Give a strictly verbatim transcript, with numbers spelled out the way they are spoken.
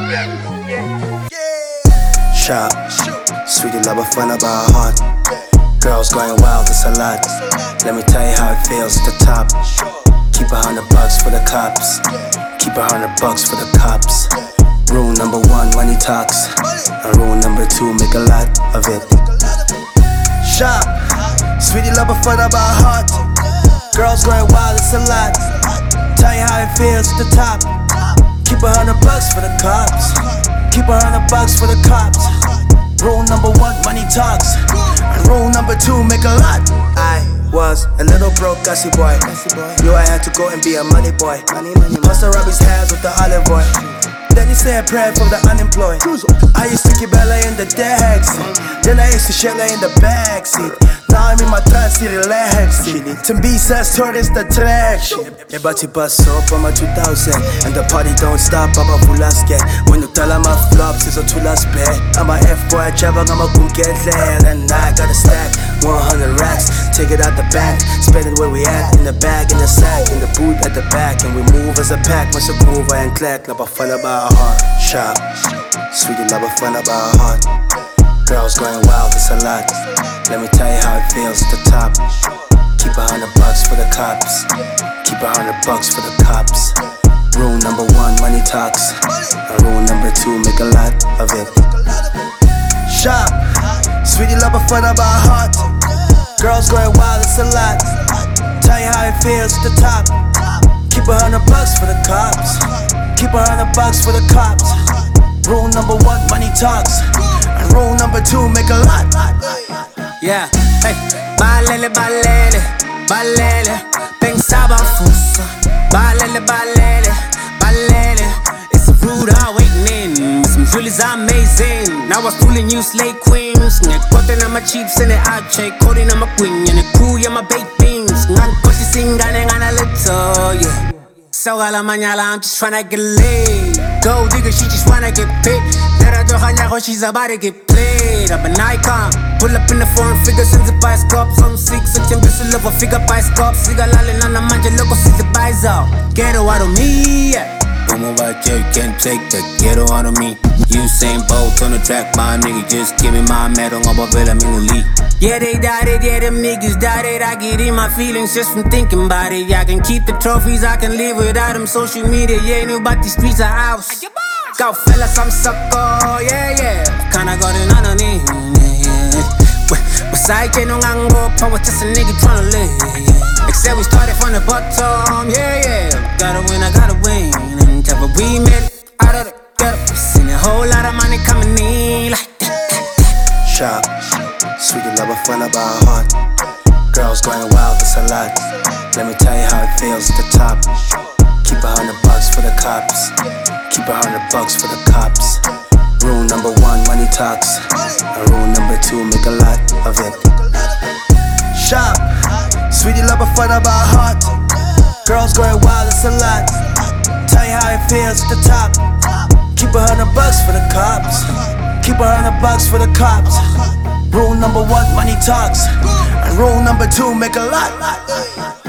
Shop, sweetie love, a fun about heart. Girls going wild, it's a lot. Let me tell you how it feels at the top. Keep a hundred bucks for the cops. Keep a hundred bucks for the cops. Rule number one, money talks. And rule number two, make a lot of it. Shop, sweetie love, a fun about heart. Girls going wild, it's a lot. Tell you how it feels at the top. Keep a hundred bucks for the cops. Keep a hundred bucks for the cops. Rule number one, money talks. And rule number two, make a lot. I was a little broke, gussy boy. Knew I had to go and be a money boy. Must have rubbed his hands with the olive oil. Then he said a prayer for the unemployed. I used to keep Bella in the deck seat. Then I used to share in the backseat. Now I'm in my third seat, relax. Timbisas tourist attraction. Everybody bust up on my two thousand. And the party don't stop, Baba Vulaske. When you tell my flops, it's a two last bed. I'm a F-boy, travel, I'm a gun get land. And I got a stack, one hundred racks. Take it out the back, spend it where we at. In the bag, in the sack, in the boot at the back. And we move as a pack, once a groove and clack. Love a fun about heart. Shop, sweetie love a fun about heart. Girls going wild, it's a lot. Let me tell you how it feels at the top. Keep a hundred bucks for the cops. Keep a hundred bucks for the cops. Rule number one, money talks. And rule number two, make a lot of it. Shop, sweetie love a fun about heart. Girls going wild, it's a lot. Tell you how it feels at the top. Keep a hundred bucks for the cops. Keep a hundred bucks for the cops. Rule number one, money talks. And rule number two, make a lot. Yeah, hey, balele, balele, balele. Pensaba fuso. Balele, balele, balele. It's a rude awakening. Some Julie's amazing. Now I was fooling you, slay queens. Ngekote na ma chips and the arche. Cody na ma queen. And the crew, yeah, my baked beans. Ngan koshi singane ngana little, yeah. So a la mañana, I'm just tryna get laid. Go digger, she just wanna get paid. Let her do her, she's about to get played. I'm an icon. Pull up in the foreign figure, sends it by scope. Some six, six, and this love a figure by scope. Siga lale na na manja, loco, see the buys out. Get it out of me, yeah. Como vache, can't take the ghetto out of me. Usain Bolt on the track, my nigga. Just give me my medal, I'm a vela minuli. Yeah, they died it, yeah, them niggas died it. I get in my feelings just from thinking about it. I can keep the trophies, I can live without them. Social media, yeah, ain't about these streets are house. Go fellas, I'm sucker, yeah, yeah. Kinda got it on me, yeah, yeah. Besides, ain't no angle, power, just a nigga tryna live. Except we started from the bottom, yeah, yeah. Gotta win, I gotta win. And tell me we met out of the gutter. Seen a whole lot of money coming in like that. Shop, sweetie love a fun about heart. Girls going wild, it's a lot. Let me tell you how it feels at the top. Keep a hundred bucks for the cops. Keep a hundred bucks for the cops. Rule number one, money talks. And rule number two, make a lot of it. Shop, sweetie love a fun about heart. Girls going wild, it's a lot. Tell you how it feels at the top. Keep a hundred bucks for the cops. Keep a hundred bucks for the cops. Rule number one, money talks. And rule number two, make a lot.